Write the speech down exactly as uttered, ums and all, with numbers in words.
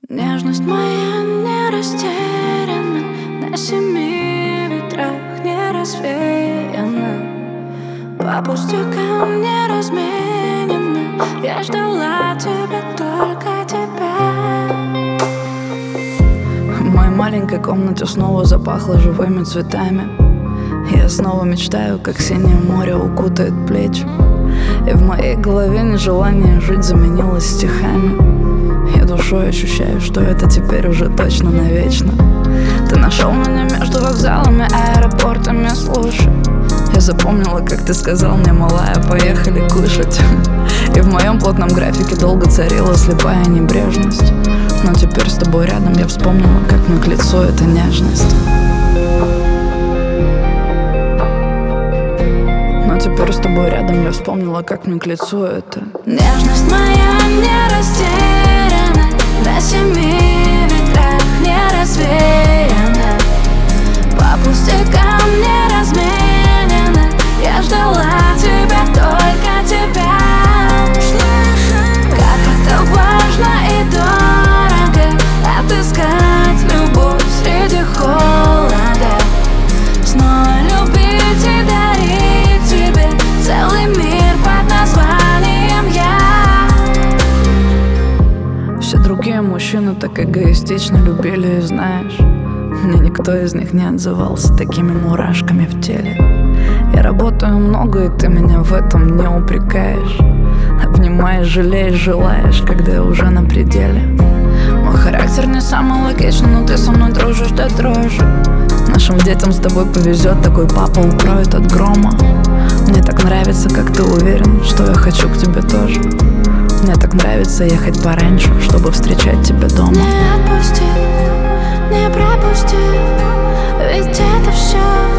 Нежность моя не растеряна, на семи ветрах не развеяна, по пустякам не разменена. Я ждала тебя, только тебя. В моей маленькой комнате снова запахло живыми цветами. Я снова мечтаю, как синее море укутает плечи, и в моей голове нежелание жить заменилось стихами. Я душой ощущаю, что это теперь уже точно навечно. Ты нашел меня между вокзалами, аэропортами, слушай. Я запомнила, как ты сказал мне: малая, поехали кушать. И в моем плотном графике долго царила слепая небрежность. Но теперь с тобой рядом я вспомнила, как мне к лицу эта нежность. Но теперь с тобой рядом я вспомнила, как мне к лицу это. Нежность моя не растеряна, на семи ветрах не развеяна, по пустякам не разменена. Я ждала тебя, только тебя. Как это важно и дорого отыскать любовь среди холода, снова любить и дарить тебе целый мир под названием я. Все другие мужчины так эгоистично любили, и знаешь, мне никто из них не отзывался такими мурашками в теле. Я работаю много, и ты меня в этом не упрекаешь. Обнимаешь, жалеешь, желаешь, когда я уже на пределе. Мой характер не самый логичный, но ты со мной дружишь до дрожи. Нашим детям с тобой повезет, такой папа укроет от грома. Мне так нравится, как ты уверен, что я хочу к тебе тоже. Мне так нравится ехать пораньше, чтобы встречать тебя дома. Не отпусти, не пропусти, ведь это все